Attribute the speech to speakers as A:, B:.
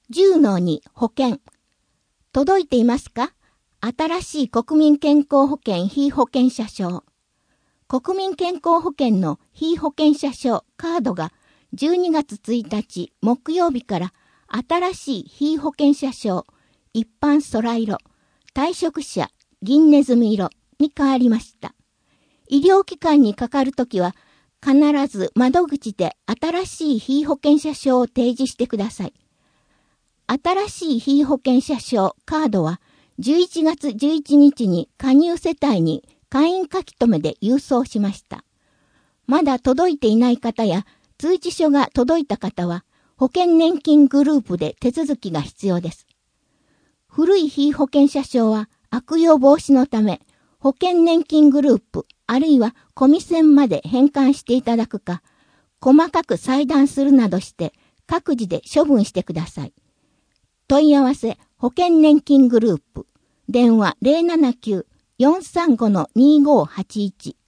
A: 10-2保険。届いていますか？新しい国民健康保険被保険者証。国民健康保険の被保険者証カードが12月1日木曜日から新しい被保険者証一般空色、退職者銀ネズミ色に変わりました。医療機関にかかるときは必ず窓口で新しい被保険者証を提示してください。新しい被保険者証カードは11月11日に加入世帯に会員書き留めで郵送しました。まだ届いていない方や通知書が届いた方は保険年金グループで手続きが必要です。古い被保険者証は悪用防止のため保険年金グループあるいはコミセンまで返還していただくか細かく裁断するなどして各自で処分してください。問い合わせ保険年金グループ電話 079-435-2581